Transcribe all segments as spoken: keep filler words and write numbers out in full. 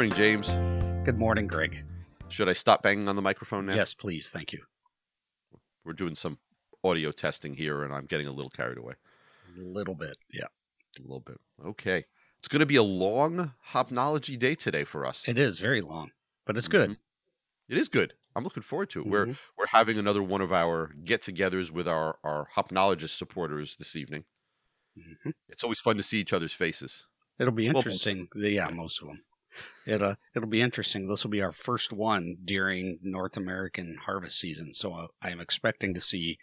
morning, James. Good morning, Greg. Should I stop banging on the microphone now? Yes, please. Thank you. We're doing some audio testing here, and I'm getting a little carried away. A little bit, yeah. A little bit. Okay. It's going to be a long Hopnology day today for us. It is very long, but it's good. Mm-hmm. It is good. I'm looking forward to it. Mm-hmm. We're we're having another one of our get-togethers with our, our Hopnologist supporters this evening. Mm-hmm. It's always fun to see each other's faces. It'll be interesting. Well, yeah, most of them. It, uh, it'll be interesting. This will be our first one during North American harvest season, so uh, I am expecting to see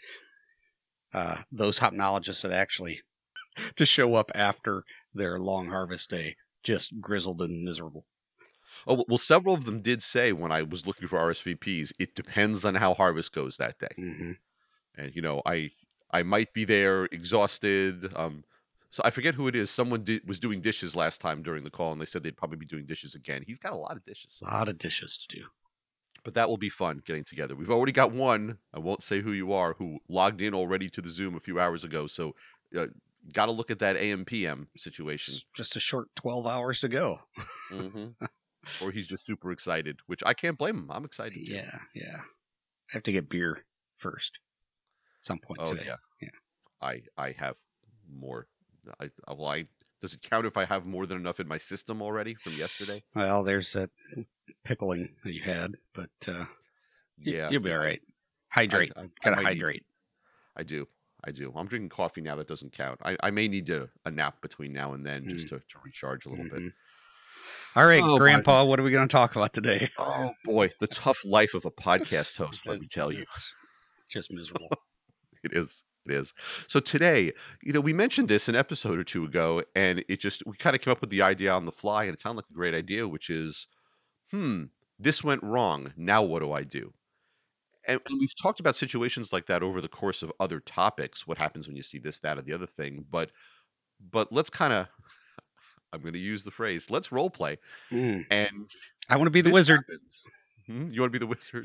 uh, those hopnologists that actually to show up after their long harvest day, just grizzled and miserable. Oh, well, several of them did say when I was looking for R S V Ps, it depends on how harvest goes that day. Mm-hmm. And, you know, I I might be there exhausted. Um, so I forget who it is. Someone did, was doing dishes last time during the call, and they said they'd probably be doing dishes again. He's got a lot of dishes. A lot of dishes to do. But that will be fun getting together. We've already got one, I won't say who you are, who logged in already to the Zoom a few hours ago. So uh, got to look at that A M P M situation. It's just a short twelve hours to go. Mm-hmm. Or he's just super excited, which I can't blame him. I'm excited too. Yeah, yeah. I have to get beer first at some point oh, today. Yeah. yeah. I I have more. I well, I does it count if I have more than enough in my system already from yesterday? Well, there's that pickling that you had, but uh, yeah, you'll be all right. Hydrate. I, I, Gotta I hydrate. Need, I do. I do. I'm drinking coffee now. That doesn't count. I, I may need to, a nap between now and then just mm. to, to recharge a little mm-hmm. bit. All right, oh, Grandpa, my... what are we going to talk about today? Oh, boy. The tough life of a podcast host, let me tell you. It's just miserable. It is. It is. So today, you know, we mentioned this an episode or two ago, and it just, we kind of came up with the idea on the fly, and it sounded like a great idea, which is, hmm, this went wrong. Now what do I do? And we've talked about situations like that over the course of other topics. What happens when you see this, that, or the other thing? But, but let's kind of, I'm going to use the phrase, let's role play. Mm. And I want to be the wizard. Hmm? You want to be the wizard?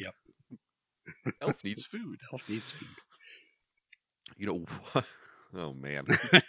Yep. Elf needs food. Elf needs food. You know what? Oh, man.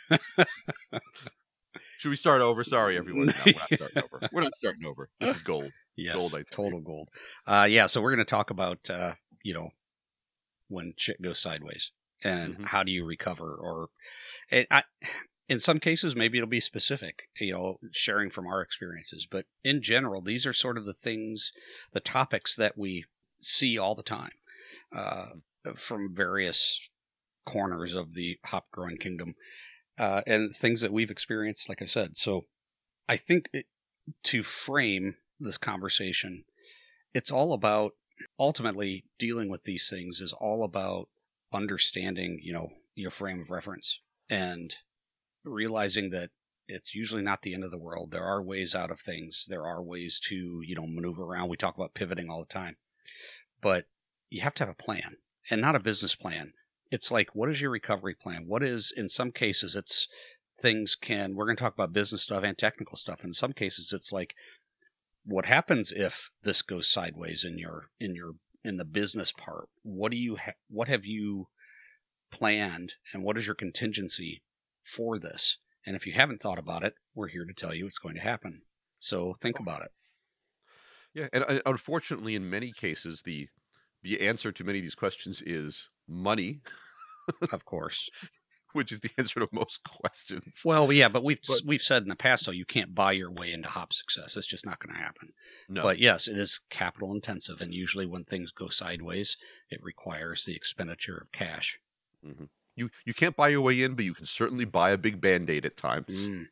Should we start over? Sorry, everyone. No, we're not starting over. We're not starting over. This is gold. Yes, gold, I tell total you. gold. Uh, yeah, so we're going to talk about, uh, you know, when shit goes sideways and mm-hmm. how do you recover? Or, it, I, in some cases, maybe it'll be specific, you know, sharing from our experiences. But in general, these are sort of the things, the topics that we see all the time uh, from various corners of the hop growing kingdom. Uh, and things that we've experienced, like I said. So I think it, to frame this conversation, it's all about ultimately dealing with these things is all about understanding, you know, your frame of reference and realizing that it's usually not the end of the world. There are ways out of things. There are ways to, you know, maneuver around. We talk about pivoting all the time, but you have to have a plan and not a business plan. It's like, what is your recovery plan? What is, in some cases, it's things can, we're going to talk about business stuff and technical stuff. In some cases, it's like, what happens if this goes sideways in your, in your, in the business part? What do you, ha- what have you planned and what is your contingency for this? And if you haven't thought about it, we're here to tell you it's going to happen. So think about it. Yeah. And uh, unfortunately, in many cases, the, the answer to many of these questions is money. Of course. Which is the answer to most questions. Well, yeah, but we've but, we've said in the past, though, you can't buy your way into hop success. It's just not going to happen. No. But yes, it is capital intensive, and usually when things go sideways, it requires the expenditure of cash. Mm-hmm. You you can't buy your way in, but you can certainly buy a big Band-Aid at times. Mm.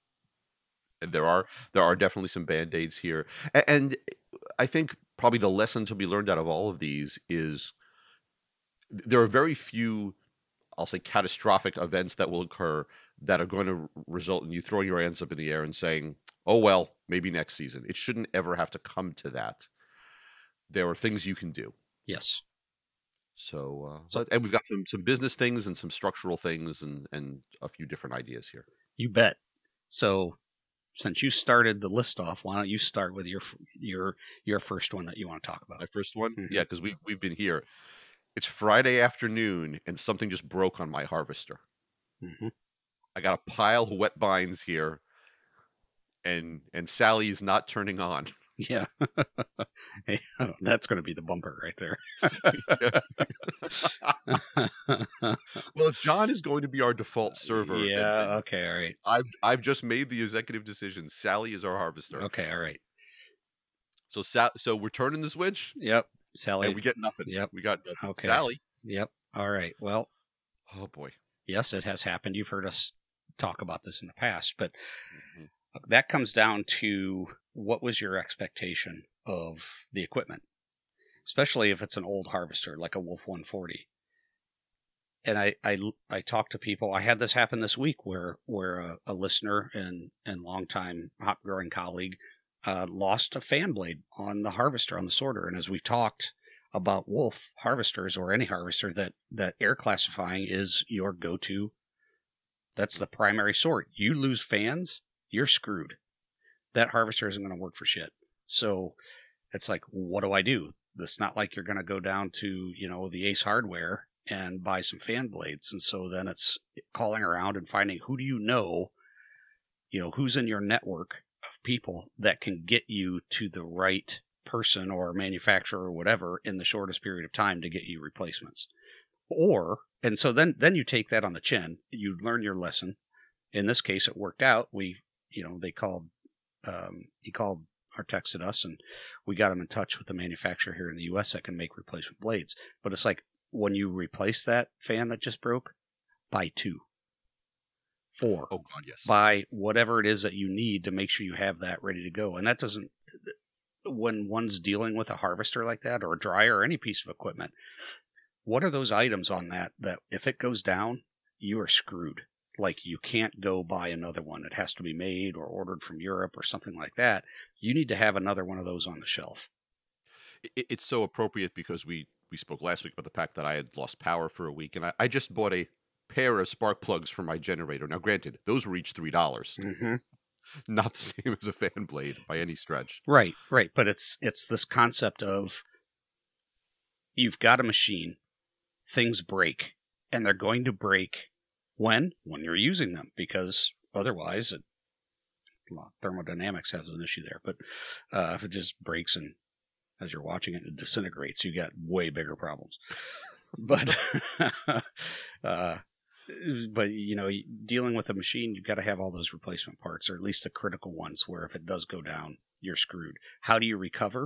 And there are there are definitely some Band-Aids here. And, and I think probably the lesson to be learned out of all of these is there are very few, I'll say, catastrophic events that will occur that are going to result in you throwing your hands up in the air and saying, oh, well, maybe next season. It shouldn't ever have to come to that. There are things you can do. Yes. So, uh, so but, and we've got some, some business things and some structural things and, and a few different ideas here. You bet. So since you started the list off, why don't you start with your your your first one that you want to talk about? My first one? Mm-hmm. Yeah, because we, we've been here. It's Friday afternoon, and something just broke on my harvester. Mm-hmm. I got a pile of wet vines here, and and Sally is not turning on. Yeah. Hey, that's going to be the bumper right there. Well, if John is going to be our default server, then, Yeah. then Okay. All right. I've I've just made the executive decision. Sally is our harvester. Okay. All right. So Sa- so we're turning the switch, Yep. and Sally. we get nothing. Yep. We got nothing. Okay. Sally. Yep. All right. Well, Oh boy. yes, it has happened. You've heard us talk about this in the past, but Mhm. that comes down to what was your expectation of the equipment, especially if it's an old harvester like a Wolf one forty. And I, I, I talked to people. I had this happen this week where where a, a listener and and longtime hop growing colleague uh, lost a fan blade on the harvester on the sorter. And as we've talked about Wolf harvesters or any harvester, that that air classifying is your go to. That's the primary sort. You lose fans, you're screwed. That harvester isn't going to work for shit. So it's like, what do I do? It's not like you're going to go down to, you know, the Ace Hardware and buy some fan blades. And so then it's calling around and finding who do you know, you know, who's in your network of people that can get you to the right person or manufacturer or whatever in the shortest period of time to get you replacements. Or, and so then, then you take that on the chin, you learn your lesson. In this case, it worked out. We, you know, they called, um, he called or texted us and we got him in touch with the manufacturer here in the U S that can make replacement blades. But it's like, when you replace that fan that just broke, buy two, four, Oh God, yes. buy whatever it is that you need to make sure you have that ready to go. And that doesn't, when one's dealing with a harvester like that or a dryer or any piece of equipment, what are those items on that that if it goes down, you are screwed? Like you can't go buy another one. It has to be made or ordered from Europe or something like that. You need to have another one of those on the shelf. It, it's so appropriate because we we spoke last week about the fact that I had lost power for a week, and I, I just bought a pair of spark plugs for my generator. Now, granted, those were each three dollars, Mm-hmm. not the same as a fan blade by any stretch. Right, right. But it's it's this concept of you've got a machine, things break, and they're going to break when? When you're using them, because otherwise it, thermodynamics has an issue there. But uh, if it just breaks and as you're watching it, it disintegrates, you got way bigger problems. But, uh, but you know, dealing with a machine, you've got to have all those replacement parts, or at least the critical ones, where if it does go down, you're screwed. How do you recover?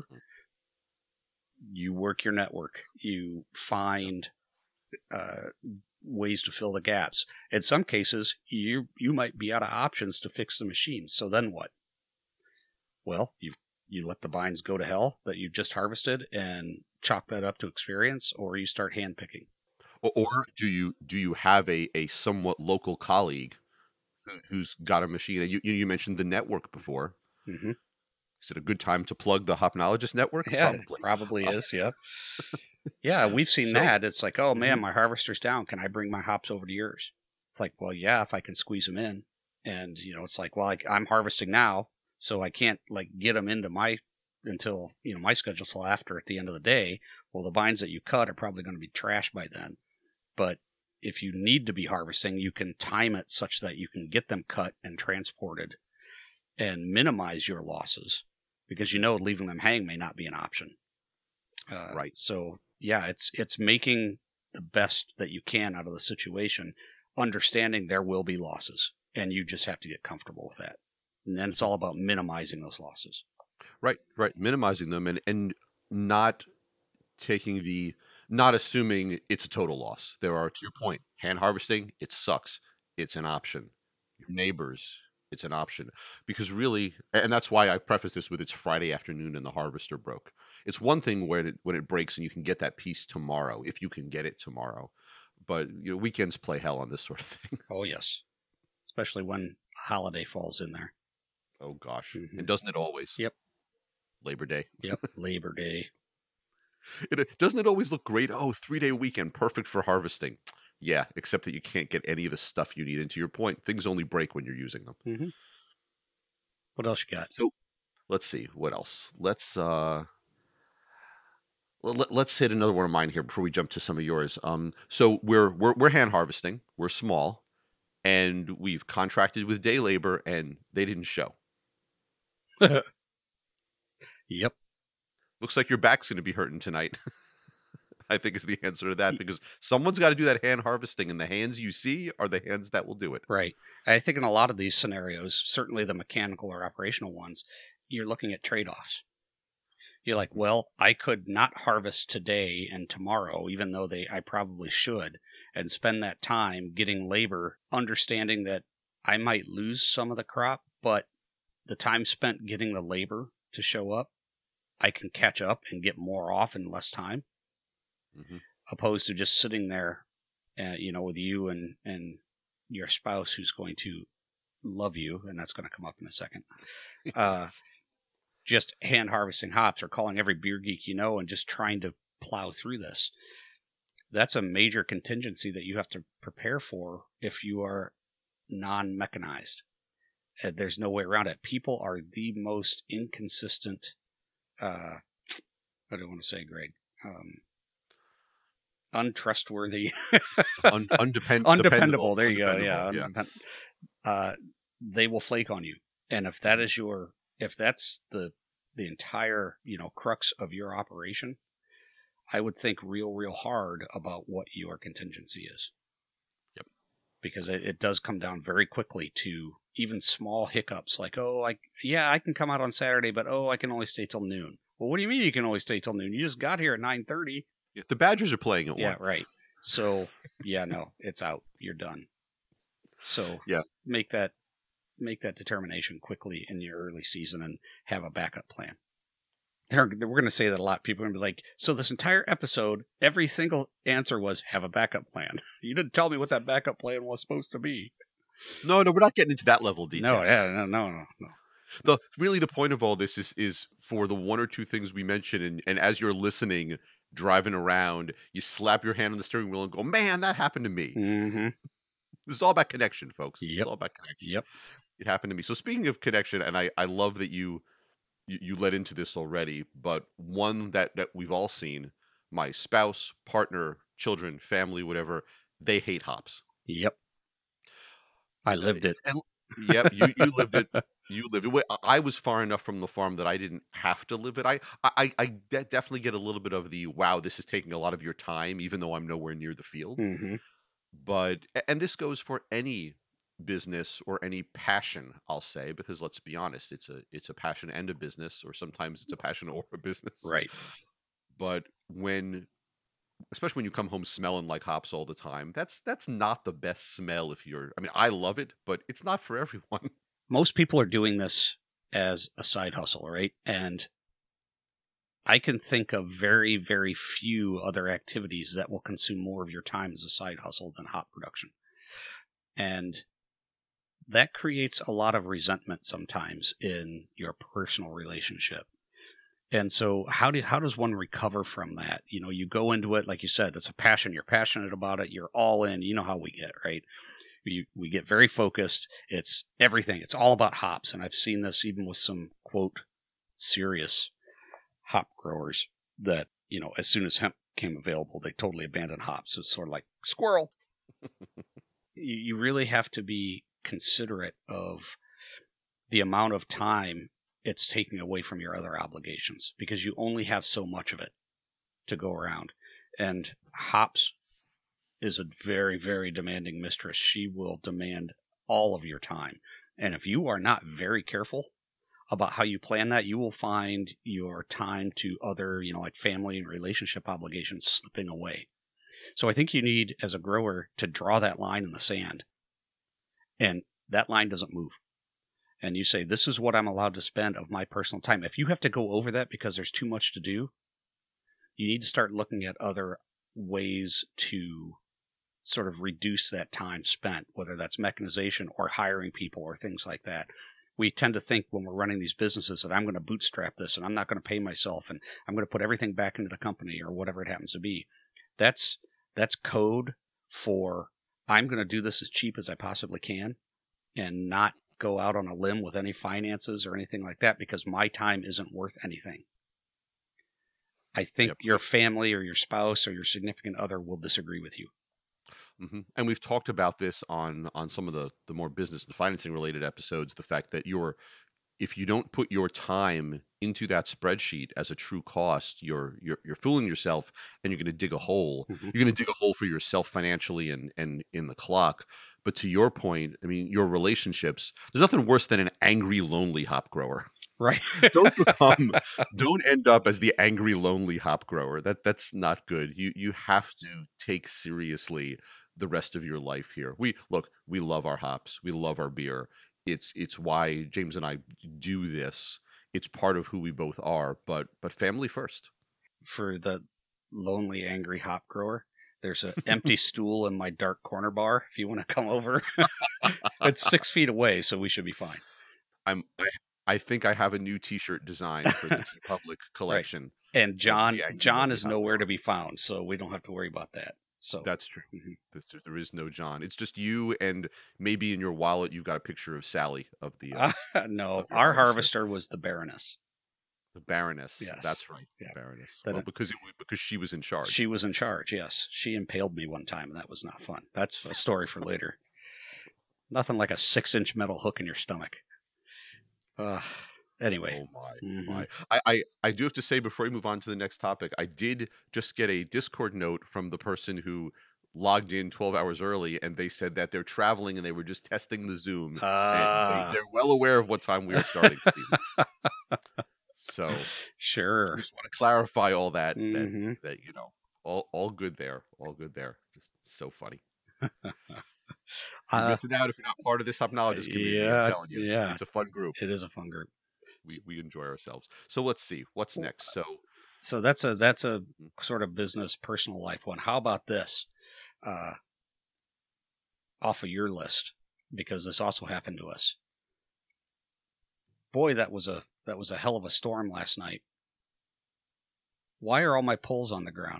You work your network. You find uh, ways to fill the gaps. In some cases, you you might be out of options to fix the machine. So then what? Well, you've you let the bines go to hell that you just harvested and chalk that up to experience, or you start hand picking. Or, or do you do you have a, a somewhat local colleague who, who's got a machine? And you you mentioned the network before. Mm-hmm. Is it a good time to plug the Hopnologist network? Yeah, Probably. probably Uh, is. Yep. Yeah, we've seen so, that. It's like, oh man, mhm. my harvester's down. Can I bring my hops over to yours? It's like, well, yeah, if I can squeeze them in. And you know, it's like, well, I, I'm harvesting now, so I can't like get them into my until you know my schedule till after at the end of the day. Well, the bines that you cut are probably going to be trashed by then. But if you need to be harvesting, you can time it such that you can get them cut and transported and minimize your losses because you know leaving them hang may not be an option. Uh, Right. So yeah, it's it's making the best that you can out of the situation, understanding there will be losses, and you just have to get comfortable with that. And then it's all about minimizing those losses. Right, right. Minimizing them and and not taking the not assuming it's a total loss. There are, to your point, hand harvesting, it sucks. It's an option. Your neighbors, it's an option. Because really, and that's why I preface this with it's Friday afternoon and the harvester broke. It's one thing when it when it breaks and you can get that piece tomorrow, if you can get it tomorrow. But you know, weekends play hell on this sort of thing. Oh yes, especially when a holiday falls in there. Oh gosh. Mm-hmm. And doesn't it always? Yep. Labor Day. Yep. Labor Day. It, doesn't it always look great? Oh, three day weekend, perfect for harvesting. Yeah, except that you can't get any of the stuff you need. And to your point, things only break when you're using them. Mm-hmm. What else you got? So let's see what else. Let's uh, let, let's hit another one of mine here before we jump to some of yours. Um, so we're we're we're hand harvesting. We're small, and we've contracted with day labor, and they didn't show. Yep. Looks like your back's going to be hurting tonight. I think is the answer to that, because someone's got to do that hand harvesting, and the hands you see are the hands that will do it. Right. I think in a lot of these scenarios, certainly the mechanical or operational ones, you're looking at trade-offs. You're like, well, I could not harvest today and tomorrow, even though they I probably should, and spend that time getting labor, understanding that I might lose some of the crop, but the time spent getting the labor to show up, I can catch up and get more off in less time, mm-hmm. opposed to just sitting there, uh, you know, with you and, and your spouse who's going to love you, and that's going to come up in a second. Uh, just hand harvesting hops or calling every beer geek you know and just trying to plow through this. That's a major contingency that you have to prepare for if you are non-mechanized. Uh, there's no way around it. People are the most inconsistent, uh, I don't want to say, Greg, um, untrustworthy, Un- undepend- undependable. dependable. There you go. Undependable, Yeah. yeah. Uh, they will flake on you. And if that is your, if that's the, the entire, you know, crux of your operation, I would think real, real hard about what your contingency is. Yep. Because it, it does come down very quickly to even small hiccups like, oh, I, yeah, I can come out on Saturday, but oh, I can only stay till noon. Well, what do you mean you can only stay till noon? You just got here at nine thirty. Yeah, the Badgers are playing at Yeah, one. right. So, yeah, no, it's out. You're done. So, yeah, make that make that determination quickly in your early season and have a backup plan. We're going to say that a lot. People are going to be like, so this entire episode, every single answer was have a backup plan. You didn't tell me what that backup plan was supposed to be. No, no, we're not getting into that level of detail. No, yeah, no, no, no, no. The really the point of all this is is for the one or two things we mentioned, and, and as you're listening, driving around, you slap your hand on the steering wheel and go, man, that happened to me. Mm-hmm. This is all about connection, folks. Yep. It's all about connection. Yep. It happened to me. So speaking of connection, and I, I love that you, you you led into this already, but one that, that we've all seen, my spouse, partner, children, family, whatever, they hate hops. Yep. I lived it. And, yep, you, you lived it. You lived it. I was far enough from the farm that I didn't have to live it. I I, I de- definitely get a little bit of the, wow, this is taking a lot of your time, even though I'm nowhere near the field. Mm-hmm. But, and this goes for any business or any passion, I'll say, because let's be honest, it's a it's a passion and a business, or sometimes it's a passion or a business. Right. But when, especially when you come home smelling like hops all the time, that's that's not the best smell if you're, I mean, I love it, but it's not for everyone. Most people are doing this as a side hustle, right? And I can think of very, very few other activities that will consume more of your time as a side hustle than hop production. And that creates a lot of resentment sometimes in your personal relationship. And so how do how does one recover from that? You know, you go into it, like you said, it's a passion. You're passionate about it. You're all in. You know how we get, right? We, we get very focused. It's everything. It's all about hops. And I've seen this even with some, quote, serious hop growers that, you know, as soon as hemp came available, they totally abandoned hops. It's sort of like squirrel. you, you really have to be considerate of the amount of time it's taking away from your other obligations, because you only have so much of it to go around. And hops is a very, very demanding mistress. She will demand all of your time. And if you are not very careful about how you plan that, you will find your time to other, you know, like family and relationship obligations slipping away. So I think you need, as a grower, to draw that line in the sand. And that line doesn't move. And you say, this is what I'm allowed to spend of my personal time. If you have to go over that because there's too much to do, you need to start looking at other ways to sort of reduce that time spent, whether that's mechanization or hiring people or things like that. We tend to think when we're running these businesses that I'm going to bootstrap this and I'm not going to pay myself and I'm going to put everything back into the company or whatever it happens to be. That's that's code for I'm going to do this as cheap as I possibly can and not go out on a limb with any finances or anything like that because my time isn't worth anything. I think yep. your family or your spouse or your significant other will disagree with you. Mm-hmm. And we've talked about this on on some of the the more business and financing related episodes, the fact that your if you don't put your time into that spreadsheet as a true cost, you're you're you're fooling yourself, and you're going to dig a hole. Mhm. You're going to dig a hole for yourself financially and and in the clock. But to your point, I mean, your relationships. There's nothing worse than an angry, lonely hop grower. Right. Don't become, don't end up as the angry, lonely hop grower. That that's not good. You you have to take seriously the rest of your life here. We look, we love our hops. We love our beer. It's it's why James and I do this. It's part of who we both are, but but family first. For the lonely, angry hop grower, there's an empty stool in my dark corner bar. If you want to come over, it's six feet away, so we should be fine. I'm I, I think I have a new T-shirt design for the T Public collection. And John the angry, John lonely is hop nowhere grower. to be found, so we don't have to worry about that. So That's true. mhm. This- There is no John. It's just you, and maybe in your wallet you've got a picture of Sally of the uh, Uh, no, of your our harvester. harvester was the Baroness. The Baroness. Yes. That's right. Yeah. The Baroness. That Well, it- because it, wa- because she was in charge. She was in charge, yes. She impaled me one time, and that was not fun. That's a story for later. Nothing like a six-inch metal hook in your stomach. Uh, anyway. Oh my, Mhm. my. I, I, I do have to say before we move on to the next topic, I did just get a Discord note from the person who logged in twelve hours early, and they said that they're traveling and they were just testing the Zoom. Ah. and they, they're well aware of what time we are starting this evening. So I Sure. just want to clarify all that, Mhm. that, that, you know, all, all good there. All good there. Just so funny. You're Uh, missing out if you're not part of this Hopnologist community. yeah, I'm telling you. yeah. It's a fun group. It is a fun group. We, we enjoy ourselves. So let's see. What's next? So So that's a that's a sort of business personal life one. How about this? Uh, off of your list, because this also happened to us. Boy, that was a that was a hell of a storm last night. Why are all my poles on the ground?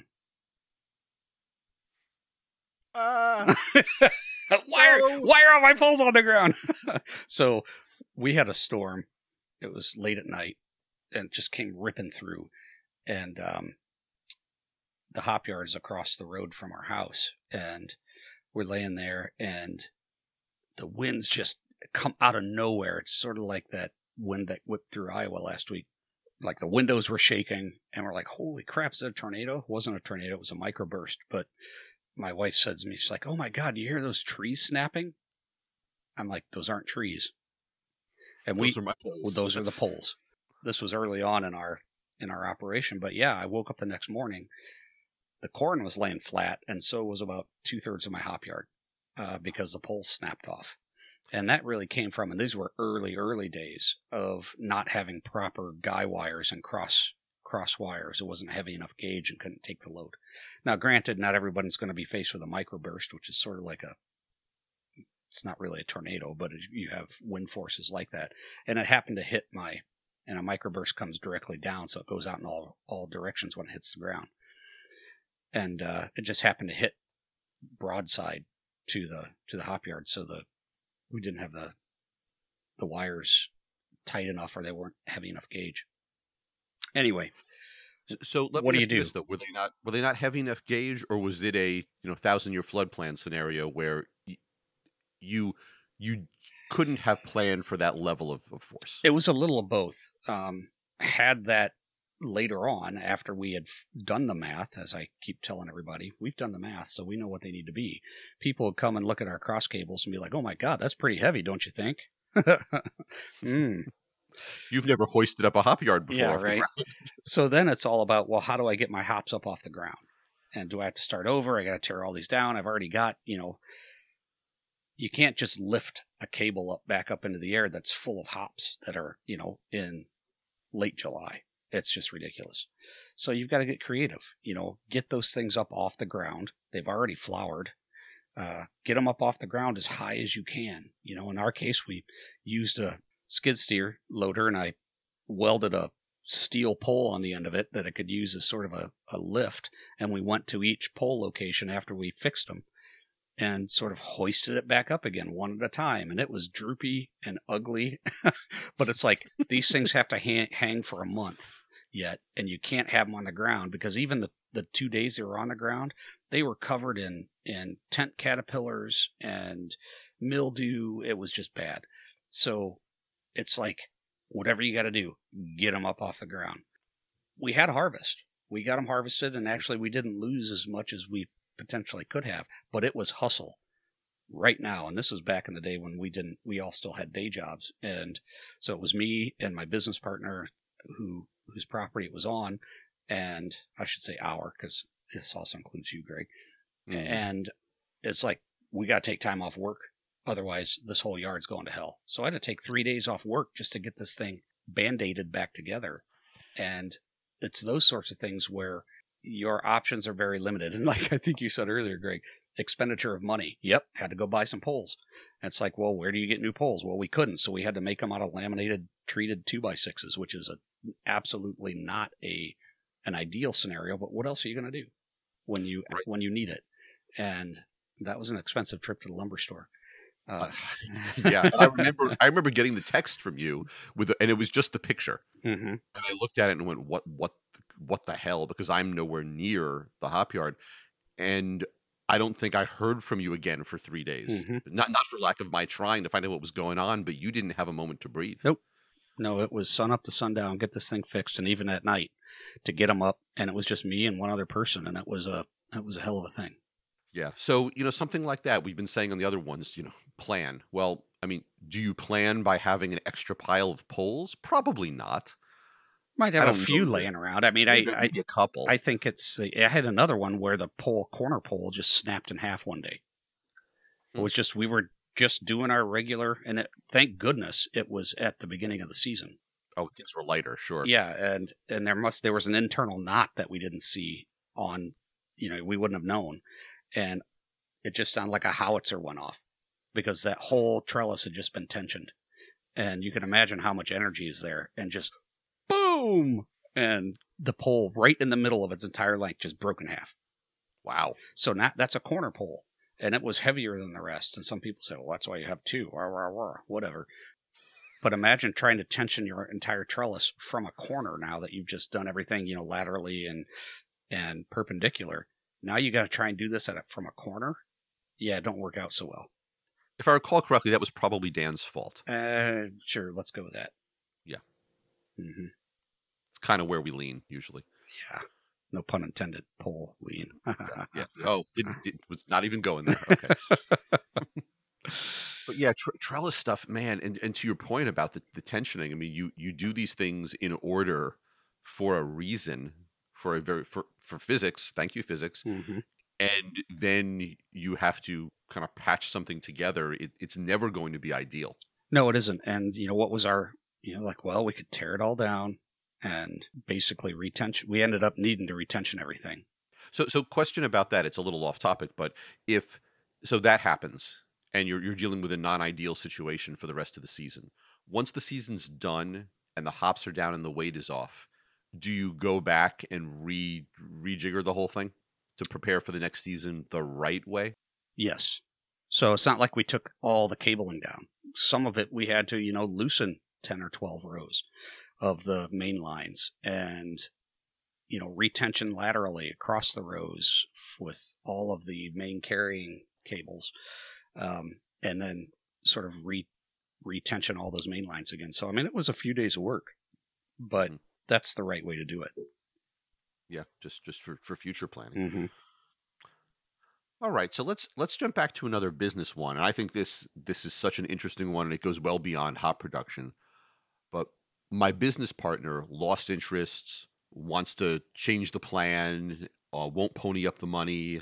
uh, why are No. why are all my poles on the ground? So we had a storm. It was late at night, and it just came ripping through, and um, the hop yard is across the road from our house, and we're laying there, and the winds just come out of nowhere. It's sort of like that wind that whipped through Iowa last week. Like the windows were shaking, and we're like, "Holy crap! Is that a tornado?" It wasn't a tornado; it was a microburst. But my wife said to me, "She's like, oh my god, you hear those trees snapping?" I'm like, "Those aren't trees." And we those are my well, poles. those are the poles. This was early on in our in our operation, but yeah, I woke up the next morning. The corn was laying flat, and so was about two thirds of my hop yard uh, because the poles snapped off. And that really came from, and these were early, early days of not having proper guy wires and cross cross wires. It wasn't heavy enough gauge and couldn't take the load. Now, granted, not everybody's going to be faced with a microburst, which is sort of like a, it's not really a tornado, but you have wind forces like that. And it happened to hit my, and a microburst comes directly down, so it goes out in all, all directions when it hits the ground. And uh, it just happened to hit broadside to the to the hop yard, so the we didn't have the the wires tight enough, or they weren't heavy enough gauge. Anyway, So let what me do you ask do? this though: were they not were they not heavy enough gauge, or was it a you know thousand year flood plan scenario where y- you you couldn't have planned for that level of, of force? It was a little of both. Um, had that later on, after we had f- done the math, as I keep telling everybody, we've done the math, so we know what they need to be. People would come and look at our cross cables and be like, "Oh my god, that's pretty heavy, don't you think?" mm. You've never hoisted up a hop yard before Yeah, off right. the ground. So then it's all about, well, how do I get my hops up off the ground? And do I have to start over? I got to tear all these down. I've already got, you know, you can't just lift a cable up back up into the air that's full of hops that are, you know, in late July. It's just ridiculous. So you've got to get creative, you know, get those things up off the ground. They've already flowered. Uh, get them up off the ground as high as you can. You know, in our case, we used a skid steer loader, and I welded a steel pole on the end of it that I could use as sort of a, a lift. And we went to each pole location after we fixed them and sort of hoisted it back up again one at a time. And it was droopy and ugly, but it's like these things have to hang, hang for a month yet. And you can't have them on the ground because even the, the two days they were on the ground, they were covered in, in tent caterpillars and mildew. It was just bad. So it's like, whatever you got to do, get them up off the ground. We had a harvest. We got them harvested, and actually we didn't lose as much as we potentially could have, but it was hustle right now. And this was back in the day when we didn't, we all still had day jobs. And so it was me and my business partner who, whose property it was on. And I should say our, because this also includes you, Greg. Mm-hmm. And it's like, we got to take time off work. Otherwise, this whole yard's going to hell. So I had to take three days off work just to get this thing band-aided back together. And it's those sorts of things where your options are very limited. And like I think you said earlier, Greg, expenditure of money. Yep, had to go buy some poles. And it's like, well, where do you get new poles? Well, we couldn't. So we had to make them out of laminated, treated two by sixes, which is a, absolutely not a an ideal scenario. But what else are you going to do when you right. when you need it? And that was an expensive trip to the lumber store. Uh, yeah, I remember. I remember getting the text from you with, the, and it was just the picture. Mm-hmm. And I looked at it and went, "What? What? What the hell?" Because I'm nowhere near the hop yard, and I don't think I heard from you again for three days. Mm-hmm. Not not for lack of my trying to find out what was going on, but you didn't have a moment to breathe. Nope. No, it was sun up to sundown, get this thing fixed, and even at night to get them up, and it was just me and one other person, and it was a it was a hell of a thing. Yeah. So, you know, something like that, we've been saying on the other ones, you know, plan. Well, I mean, do you plan by having an extra pile of poles? Probably not. Might have a few know. laying around. I mean, I, I, a couple. I think it's, I had another one where the pole, corner pole just snapped in half one day. Hmm. It was just, we were just doing our regular, and it, thank goodness it was at the beginning of the season. Oh, things were lighter, sure. Yeah. And, and there must, there was an internal knot that we didn't see on, you know, we wouldn't have known. And it just sounded like a howitzer went off because that whole trellis had just been tensioned. And you can imagine how much energy is there. And just boom! And the pole right in the middle of its entire length just broke in half. Wow. So now that's a corner pole. And it was heavier than the rest. And some people say, well, that's why you have two. Rah, rah, rah, whatever. But imagine trying to tension your entire trellis from a corner now that you've just done everything, you know, laterally and and perpendicular. Now you got to try and do this at a, from a corner. Yeah, it don't work out so well. If I recall correctly, that was probably Dan's fault. Uh, sure, let's go with that. Yeah. Mm-hmm. It's kind of where we lean, usually. Yeah. No pun intended, pole lean. yeah, yeah. Oh, didn't, did, was not even going there. Okay. But yeah, tre- trellis stuff, man, and, and to your point about the, the tensioning, I mean, you, you do these things in order for a reason, for a very for, for physics. Thank you, physics. Mm-hmm. And then you have to kind of patch something together. It, it's never going to be ideal. No, it isn't. And you know what was our, you know, like, well, we could tear it all down and basically retension. We ended up needing to retension everything. So, so question about that. It's a little off topic, but if so, that happens, and you're you're dealing with a non-ideal situation for the rest of the season. Once the season's done and the hops are down and the weight is off, do you go back and re rejigger the whole thing to prepare for the next season the right way? Yes. So it's not like we took all the cabling down. Some of it we had to, you know, loosen ten or twelve rows of the main lines and, you know, retension laterally across the rows with all of the main carrying cables, um, and then sort of re retension all those main lines again. So, I mean, it was a few days of work, but mm-hmm. that's the right way to do it. Yeah, just just for, for future planning. Mm-hmm. All right, so let's let's jump back to another business one. And I think this this is such an interesting one, and it goes well beyond hop production. But my business partner lost interests, wants to change the plan, uh, won't pony up the money.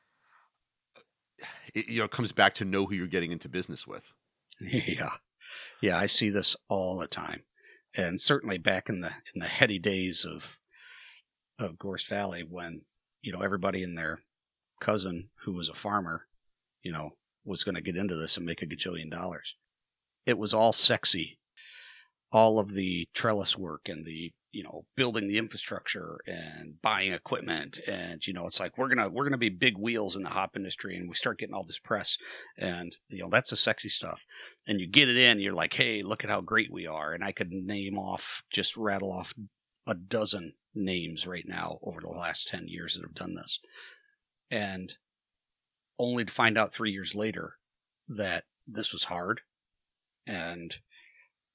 It, you know, it comes back to know who you're getting into business with. Yeah, yeah, I see this all the time, and certainly back in the in the heady days of of Gorse Valley, when you know everybody and their cousin who was a farmer, you know, was going to get into this and make a gajillion dollars. It was all sexy. All of the trellis work and the, you know, building the infrastructure and buying equipment. And, you know, it's like, we're going to, we're going to be big wheels in the hop industry. And we start getting all this press and, you know, that's the sexy stuff. And you get it in, you're like, hey, look at how great we are. And I could name off, just rattle off a dozen names right now over the last ten years that have done this. And only to find out three years later that this was hard and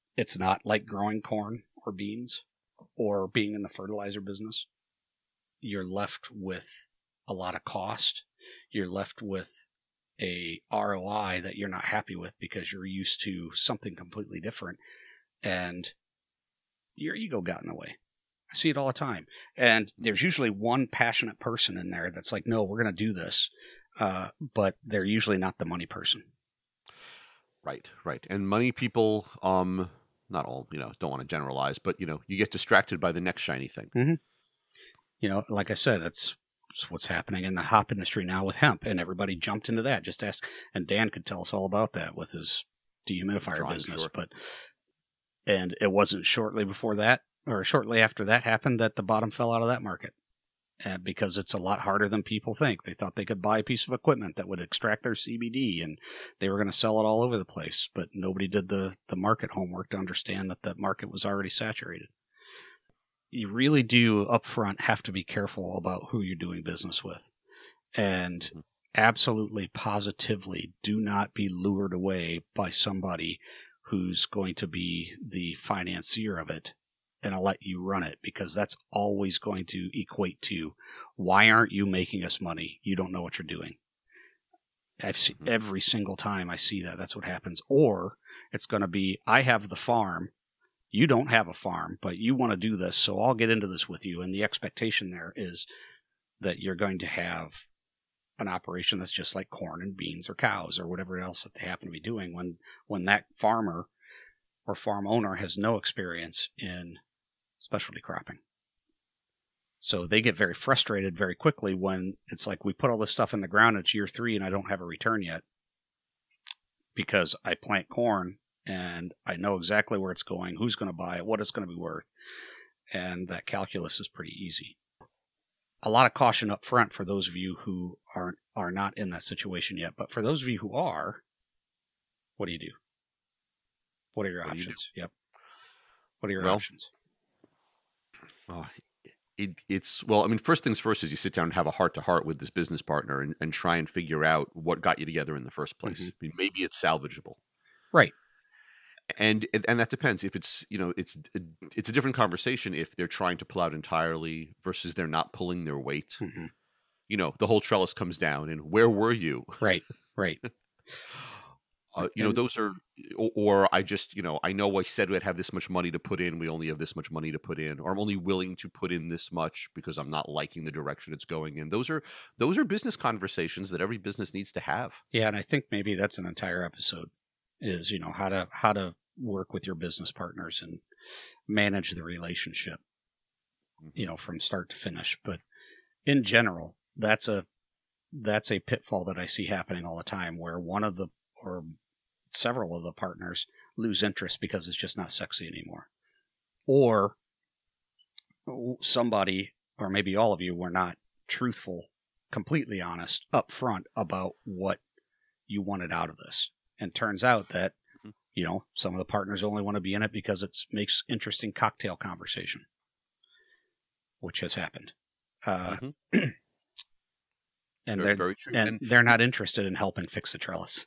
It's not like growing corn or beans or being in the fertilizer business. You're left with a lot of cost. You're left with a R O I that you're not happy with because you're used to something completely different, and your ego got in the way. I see it all the time. And there's usually one passionate person in there that's like, no, we're going to do this. Uh, but they're usually not the money person. Right, right. And money people, um, not all, you know, don't want to generalize, but, you know, you get distracted by the next shiny thing. Mm-hmm. You know, like I said, that's what's happening in the hop industry now with hemp, and everybody jumped into that. Just ask, and Dan could tell us all about that with his dehumidifier Drawing, business. sure. But and it wasn't shortly before that, or shortly after that happened, that the bottom fell out of that market. And because it's a lot harder than people think. They thought they could buy a piece of equipment that would extract their C B D, and they were going to sell it all over the place. But nobody did the, the market homework to understand that that market was already saturated. You really do upfront have to be careful about who you're doing business with. And absolutely, positively, do not be lured away by somebody who's going to be the financier of it and I'll let you run it, because that's always going to equate to, why aren't you making us money? You don't know what you're doing. I've seen every single time I see that, that's what happens. Or it's going to be, I have the farm, you don't have a farm, but you want to do this, so I'll get into this with you. And the expectation there is that you're going to have an operation that's just like corn and beans or cows or whatever else that they happen to be doing, when when that farmer or farm owner has no experience in specialty cropping. So they get very frustrated very quickly when it's like, we put all this stuff in the ground, it's year three and I don't have a return yet because I plant corn and I know exactly where it's going, who's going to buy it, what it's going to be worth. And that calculus is pretty easy. A lot of caution up front for those of you who aren't are not in that situation yet. But for those of you who are, what do you do? What are your What do you options? Yep. What are your Well, options? Oh, it, it's, well, I mean, first things first is you sit down and have a heart to heart with this business partner and, and try and figure out what got you together in the first place. Mhm. I mean, maybe it's salvageable. Right. And and that depends. If it's, you know, it's it's a different conversation if they're trying to pull out entirely versus they're not pulling their weight. hmm You know, the whole trellis comes down, and where were you? Right. Right. Uh, you know, And those are, or, or I just, you know, I know I said we'd have this much money to put in. We only have this much money to put in, or I'm only willing to put in this much because I'm not liking the direction it's going in. Those are those are business conversations that every business needs to have. yeah, and I think maybe that's an entire episode, is, you know, how to how to work with your business partners and manage the relationship, you know, from start to finish. But in general, that's a that's a pitfall that I see happening all the time, where one of the or several of the partners lose interest because it's just not sexy anymore, or somebody, or maybe all of you, were not truthful, completely honest up front about what you wanted out of this. And turns out that, you know, some of the partners only want to be in it because it makes interesting cocktail conversation, which has happened. Uh, Mm-hmm. and Very, they're very true. and, And they're not interested in helping fix the trellis.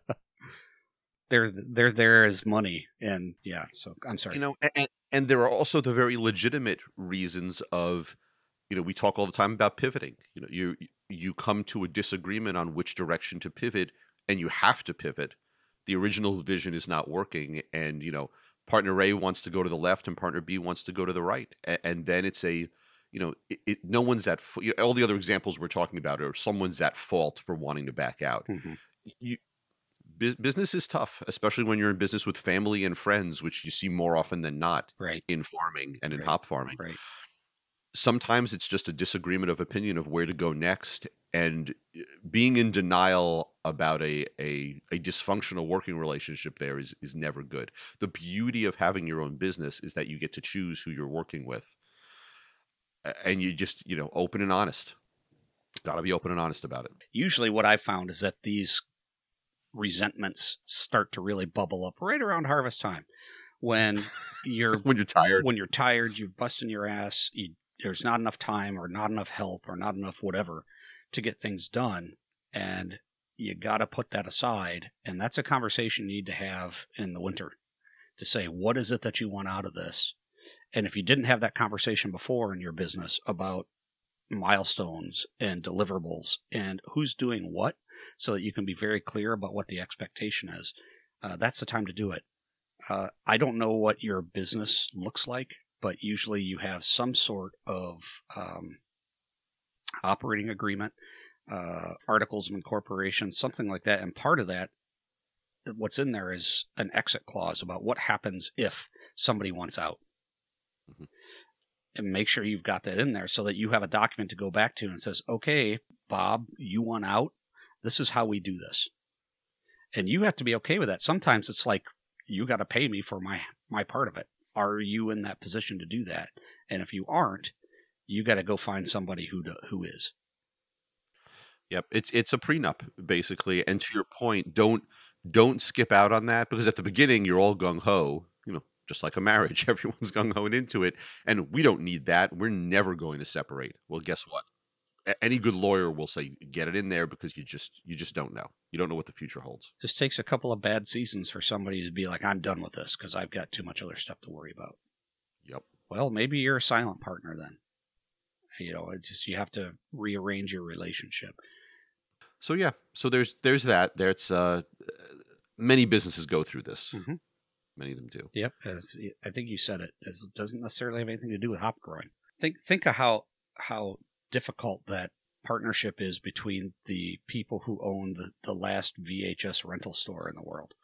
they're they're there as money, and yeah. So I'm sorry. you know, and, and there are also the very legitimate reasons of, you know, we talk all the time about pivoting. You know, you you come to a disagreement on which direction to pivot, and you have to pivot. The original vision is not working, and you know, partner A wants to go to the left, and partner B wants to go to the right, and, and then it's a, you know, it, it, no one's at fa- you know, all the other examples we're talking about are someone's at fault for wanting to back out. Mm-hmm. You, bu- business is tough, especially when you're in business with family and friends, which you see more often than not Right. in farming and in Right. hop farming. Right. Sometimes it's just a disagreement of opinion of where to go next, and uh, being in denial about a a, a dysfunctional working relationship there is is never good. The beauty of having your own business is that you get to choose who you're working with, a- and you just, you know, open and honest. Got to be open and honest about it. Usually, what I've found is that these resentments start to really bubble up right around harvest time, when you're When you're tired. when you're tired, you're busting your ass, you, there's not enough time or not enough help or not enough whatever to get things done, and you got to put that aside. And that's a conversation you need to have in the winter, to say, what is it that you want out of this? And if you didn't have that conversation before in your business about milestones and deliverables and who's doing what, so that you can be very clear about what the expectation is, uh, that's the time to do it. Uh, I don't know what your business looks like, but usually you have some sort of um, operating agreement, uh, articles of incorporation, something like that. And part of that, what's in there is an exit clause about what happens if somebody wants out. Mm-hmm. And make sure you've got that in there so that you have a document to go back to and says, okay, Bob, you want out. This is how we do this. And you have to be okay with that. Sometimes it's like, you got to pay me for my, my part of it. Are you in that position to do that? And if you aren't, you got to go find somebody who do, who is. Yep, it's it's a prenup basically. And to your point, don't don't skip out on that, because at the beginning you're all gung ho, you know, just like a marriage, everyone's gung ho into it, and we don't need that. We're never going to separate. Well, guess what? A- Any good lawyer will say get it in there, because you just you just don't know. You don't know what the future holds. Just takes a couple of bad seasons for somebody to be like, I'm done with this because I've got too much other stuff to worry about. Yep. Well, maybe you're a silent partner then. You know, it's just you have to rearrange your relationship. So yeah, so there's there's that. There's uh, many businesses go through this. Mm-hmm. Many of them do. Yep, it's, I think you said it. It doesn't necessarily have anything to do with hop growing. Think think of how how difficult that partnership is between the people who own the, the last V H S rental store in the world.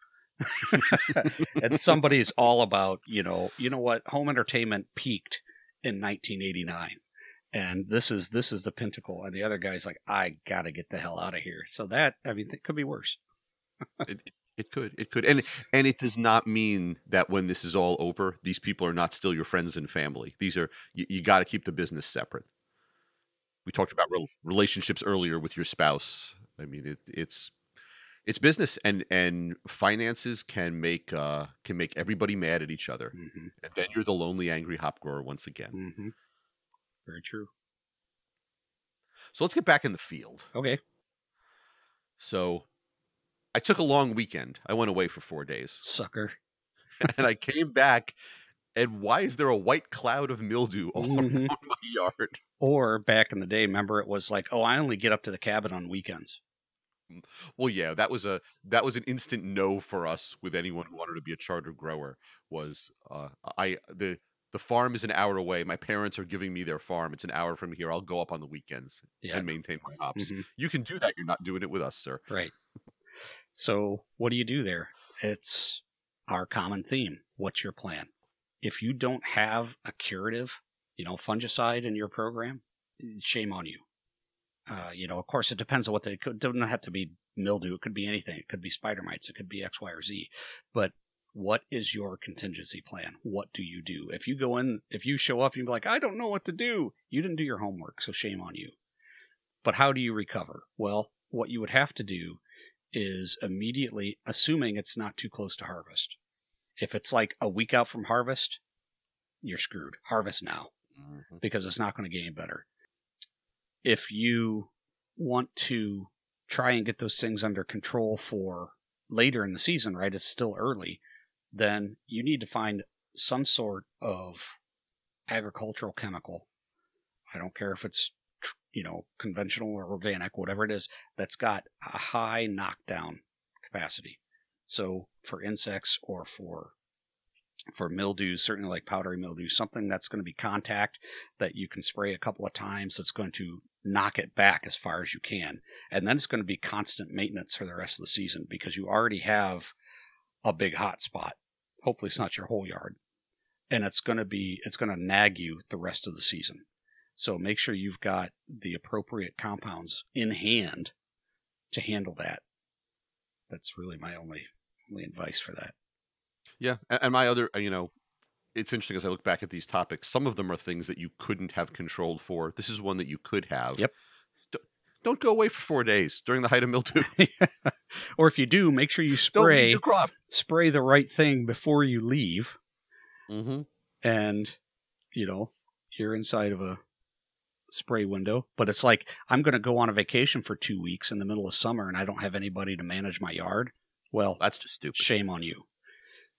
And somebody's all about, you know, you know what, home entertainment peaked in nineteen eighty-nine. And this is this is the pinnacle. And the other guy's like, I got to get the hell out of here. So that, I mean, it could be worse. it, it, it could. It could. And and it does not mean that when this is all over, these people are not still your friends and family. These are, you, you got to keep the business separate. We talked about rel- relationships earlier with your spouse. I mean, it, it's it's business, and and finances can make uh can make everybody mad at each other, Mm-hmm. and then you're the lonely, angry hop grower once again. Mm-hmm. Very true. So let's get back in the field. Okay. So I took a long weekend. I went away for four days. Sucker. And I came back, and why is there a white cloud of mildew all Mm-hmm. around my yard? Or back in the day, remember it was like, oh, I only get up to the cabin on weekends. Well, yeah, that was a that was an instant no for us with anyone who wanted to be a charter grower. Was uh, I the the farm is an hour away. My parents are giving me their farm. It's an hour from here. I'll go up on the weekends Yeah. and maintain my hops. Mm-hmm. You can do that. You're not doing it with us, sir. Right. So what do you do there? It's our common theme. What's your plan? If you don't have a curative, you know, fungicide in your program, shame on you. Uh, you know, of course, it depends on what they could. Don't have to be mildew. It could be anything. It could be spider mites. It could be X, Y, or Z. But what is your contingency plan? What do you do? If you go in, if you show up and you're like, I don't know what to do, you didn't do your homework, so shame on you. But how do you recover? Well, what you would have to do is immediately, assuming it's not too close to harvest. If it's like a week out from harvest, you're screwed. Harvest now, mm-hmm. because it's not going to get any better. If you want to try and get those things under control for later in the season, right, it's still early, then you need to find some sort of agricultural chemical. I don't care if it's, you know, conventional or organic, whatever it is, that's got a high knockdown capacity. So for insects or for for mildew, certainly like powdery mildew, something that's going to be contact that you can spray a couple of times that's going to knock it back as far as you can. And then it's going to be constant maintenance for the rest of the season because you already have a big hot spot. Hopefully it's not your whole yard. And it's going to be, it's going to nag you the rest of the season. So make sure you've got the appropriate compounds in hand to handle that. That's really my only, only advice for that. Yeah. And my other, you know, it's interesting as I look back at these topics, some of them are things that you couldn't have controlled for. This is one that you could have. Yep. Don't go away for four days during the height of mildew. Or if you do, make sure you spray, Don't leave your crop. spray the right thing before you leave. Mm-hmm. And, you know, you're inside of a spray window. But it's like, I'm going to go on a vacation for two weeks in the middle of summer and I don't have anybody to manage my yard. Well, that's just stupid. Shame on you.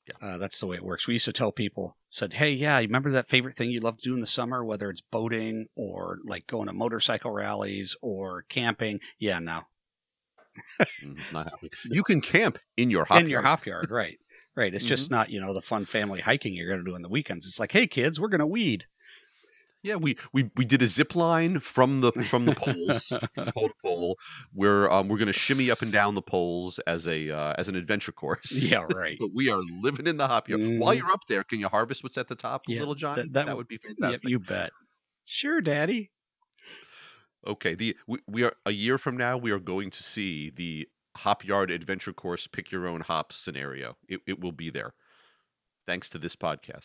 Yeah. Uh, that's the way it works. We used to tell people, said, hey, yeah, you remember that favorite thing you love to do in the summer, whether it's boating or like going to motorcycle rallies or camping? Yeah, no. Mm, not happening. You can camp in your hop In your yard. hop yard, right. Right. It's Mhm. just not, you know, the fun family hiking you're going to do on the weekends. It's like, hey, kids, we're going to weed. Yeah, we, we we did a zip line from the from the poles, from pole to pole. We're um we're gonna shimmy up and down the poles as a uh, as an adventure course. Yeah, right. But we are living in the hop yard. While Mhm. you're up there, can you harvest what's at the top, Yeah, Little Johnny? that, that, That would be Yep, fantastic. you bet. Sure, Daddy. Okay, the we, we are a year from now. We are going to see the hop yard adventure course, pick your own hops scenario. It it will be there, thanks to this podcast.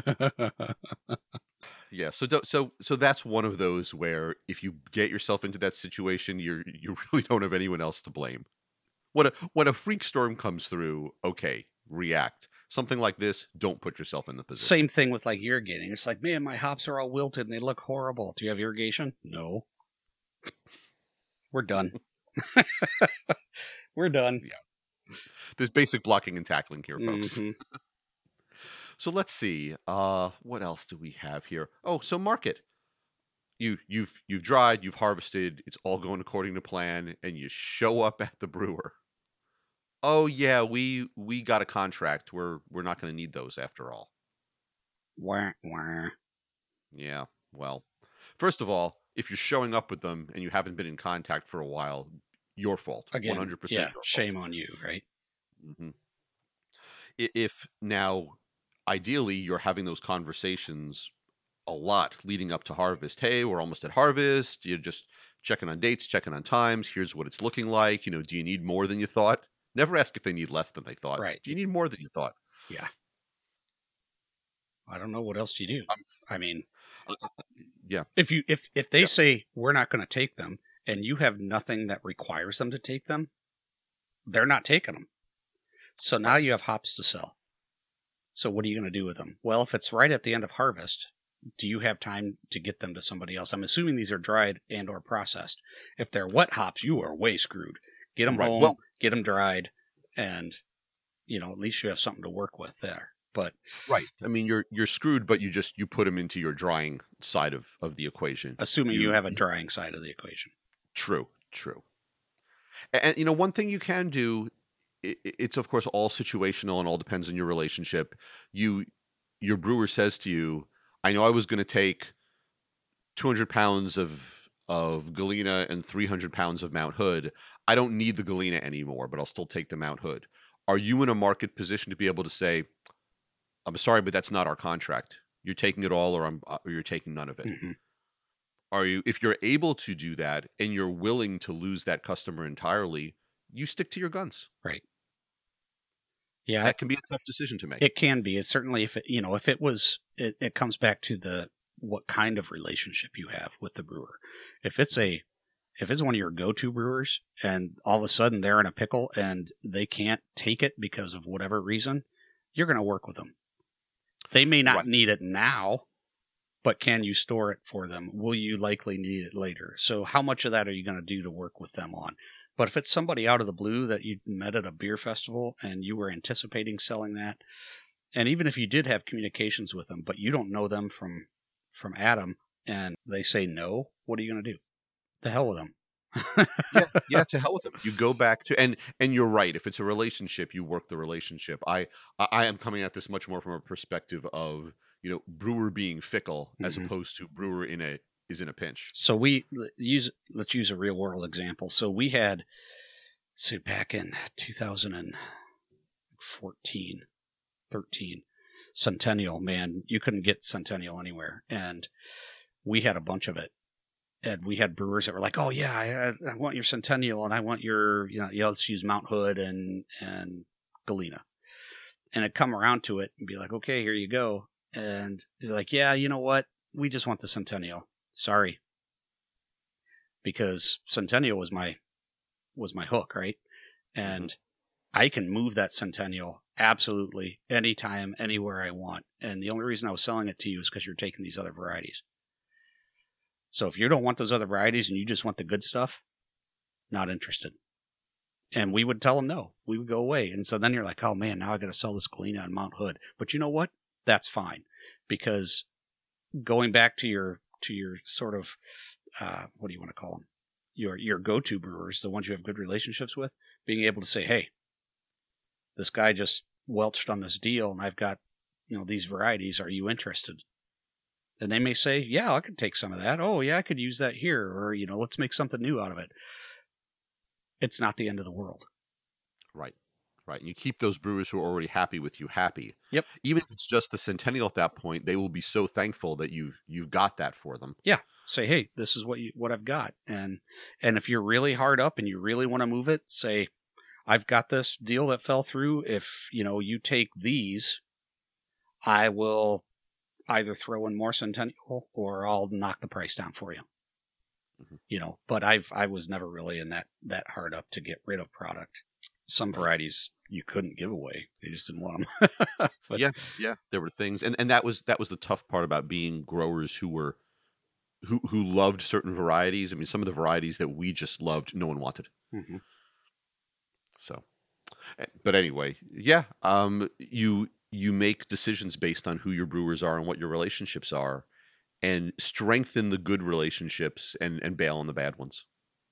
Yeah, so do, so so that's one of those where if you get yourself into that situation, you're you really don't have anyone else to blame. When a when a freak storm comes through, okay, react. Something like this, don't put yourself in the position. Same thing with like irrigating. It's like, man, my hops are all wilted and they look horrible. Do you have irrigation? No. We're done. We're done. Yeah. There's basic blocking and tackling here, folks. Mhm. So let's see. Uh, what else do we have here? Oh, so market. You you've you've dried, you've harvested, it's all going according to plan, and you show up at the brewer. Oh yeah, we we got a contract. We're we're not going to need those after all. Wah, wah. Yeah. Well, first of all, if you're showing up with them and you haven't been in contact for a while, your fault. Again, one hundred percent yeah, your fault. shame on you, right? hmm If now, ideally, you're having those conversations a lot leading up to harvest. Hey, we're almost at harvest. You're just checking on dates, checking on times. Here's what it's looking like. You know, do you need more than you thought? Never ask if they need less than they thought. Right. Do you need more than you thought? Yeah. I don't know what else do you do. Um, I mean, uh, yeah. if you if if they Yeah. say we're not going to take them and you have nothing that requires them to take them, they're not taking them. So now you have hops to sell. So what are you going to do with them? Well, if it's right at the end of harvest, do you have time to get them to somebody else? I'm assuming these are dried and or processed. If they're wet hops, you are way screwed. Get them Right. home, Well, get them dried, and, you know, at least you have something to work with there. But right. I mean, you're you're screwed, but you just you put them into your drying side of of the equation. assuming you, You have a drying side of the equation. true, true. And, and you know, one thing you can do, i i- it's of course all situational and all depends on your relationship. You your brewer says to you, "I know I was going to take two hundred pounds of of Galena and three hundred pounds of Mount Hood. I don't need the Galena anymore, but I'll still take the Mount Hood." Are you in a market position to be able to say, "I'm sorry, but that's not our contract. You're taking it all, or I'm, uh, or you're taking none of it." hmm Are you, if you're able to do that and you're willing to lose that customer entirely, you stick to your guns. Right. Yeah, That can be a tough decision to make. it can be. It's certainly if it, you know, if it was, it, it comes back to the what kind of relationship you have with the brewer. If it's a, if it's one of your go-to brewers and all of a sudden they're in a pickle and they can't take it because of whatever reason, you're going to work with them. They may not Right. need it now, but can you store it for them? Will you likely need it later? So how much of that are you going to do to work with them on? But if it's somebody out of the blue that you met at a beer festival and you were anticipating selling that, and even if you did have communications with them, but you don't know them from from Adam, and they say no, what are you going to do? The hell with them. yeah, yeah, to hell with them. You go back to, and and you're right. If it's a relationship, you work the relationship. I I I am coming at this much more from a perspective of, you know, brewer being fickle as Mhm. opposed to brewer in a is in a pinch. So we l- use let's use a real world example. So we had, so back in two thousand fourteen, thirteen, Centennial, man, you couldn't get Centennial anywhere, and we had a bunch of it. And we had brewers that were like, "Oh yeah, I, I want your Centennial, and I want your, you know, yeah, let's use Mount Hood and and Galena." And it'd come around to it and be like, "Okay, here you go." And they're like, "Yeah, you know what? We just want the Centennial. Sorry." Because Centennial was my was my hook, right? And I can move that Centennial absolutely anytime, anywhere I want. And the only reason I was selling it to you is because you're taking these other varieties. So if you don't want those other varieties and you just want the good stuff, not interested. And we would tell them no. We would go away. And so then you're like, oh man, now I got to sell this Galena on Mount Hood. But you know what? That's fine, because going back to your to your sort of uh, what do you want to call them? Your your go-to brewers, the ones you have good relationships with, being able to say, hey, this guy just welched on this deal, and I've got, you know, these varieties. Are you interested? And they may say, yeah, I could take some of that. Oh yeah, I could use that here, or you know, let's make something new out of it. It's not the end of the world. Right. Right. And you keep those brewers who are already happy with you happy. Yep. Even if it's just the Centennial at that point, they will be so thankful that you've you've got that for them. Yeah. Say, hey, this is what you what I've got. And and if you're really hard up and you really want to move it, say, I've got this deal that fell through. If you know you take these, I will either throw in more Centennial or I'll knock the price down for you. Mm-hmm. You know, but I've I was never really in that that hard up to get rid of product. Some varieties you couldn't give away; they just didn't want them. But, yeah, yeah, there were things, and, and that was that was the tough part about being growers who were who who loved certain varieties. I mean, some of the varieties that we just loved, no one wanted. Mm-hmm. So, but anyway, yeah, um, you you make decisions based on who your brewers are and what your relationships are, and strengthen the good relationships and and bail on the bad ones.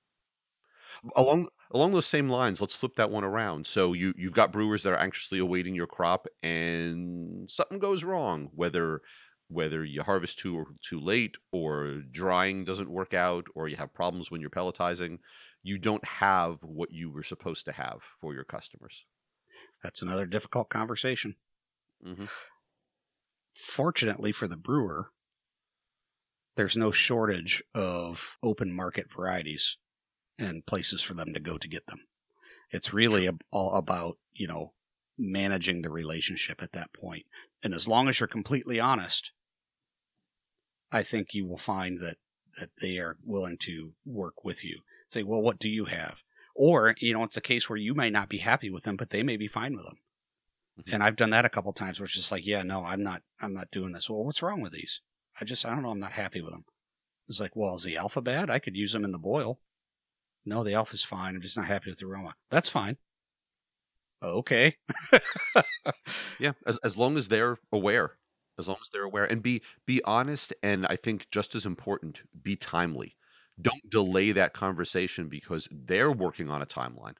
Along along those same lines, let's flip that one around. So you you've got brewers that are anxiously awaiting your crop, and something goes wrong, whether whether you harvest too or too late, or drying doesn't work out, or you have problems when you're pelletizing. You don't have what you were supposed to have for your customers. That's another difficult conversation. Mm-hmm. Fortunately for the brewer, there's no shortage of open market varieties and places for them to go to get them. It's really all about, you know, managing the relationship at that point. And as long as you're completely honest, I think you will find that, that they are willing to work with you. Say, well, what do you have? Or, you know, it's a case where you may not be happy with them, but they may be fine with them. Mm-hmm. And I've done that a couple of times where it's just like, yeah, no, I'm not, I'm not doing this. Well, what's wrong with these? I just, I don't know. I'm not happy with them. It's like, well, is the alpha bad? I could use them in the boil. No, the alpha's fine. I'm just not happy with the aroma. That's fine. Okay. Yeah, as as long as they're aware, as long as they're aware, and be be honest, and I think just as important, be timely. Don't delay that conversation because they're working on a timeline.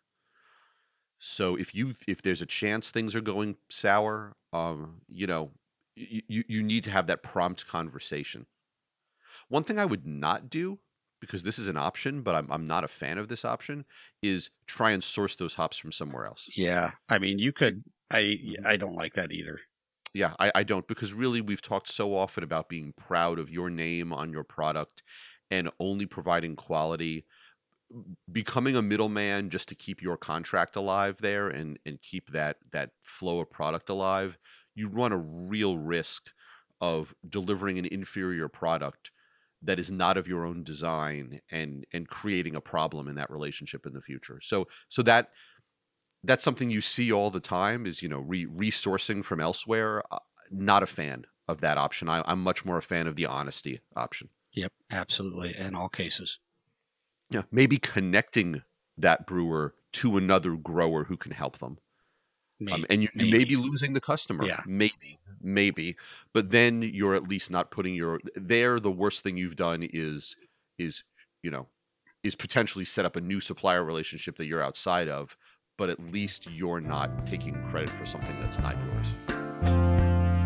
So if you if there's a chance things are going sour, um, you know, you you you need to have that prompt conversation. One thing I would not do, because this is an option, but I'm I'm not a fan of this option, is try and source those hops from somewhere else. Yeah, I mean, you could. I I don't like that either. Yeah, I, I don't, because really we've talked so often about being proud of your name on your product and only providing quality. Becoming a middleman just to keep your contract alive there and and keep that that flow of product alive, you run a real risk of delivering an inferior product that is not of your own design and and creating a problem in that relationship in the future. So so that that's something you see all the time is, you know, re- resourcing from elsewhere. Uh, not a fan of that option. I, I'm much more a fan of the honesty option. Yep, absolutely, in all cases. Yeah, maybe connecting that brewer to another grower who can help them. Maybe, um, and you, you may be losing the customer. Yeah. Maybe, maybe. But then you're at least not putting your there. The worst thing you've done is is you know is potentially set up a new supplier relationship that you're outside of. But at least you're not taking credit for something that's not yours.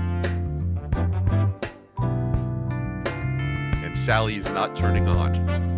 And Sally is not turning on.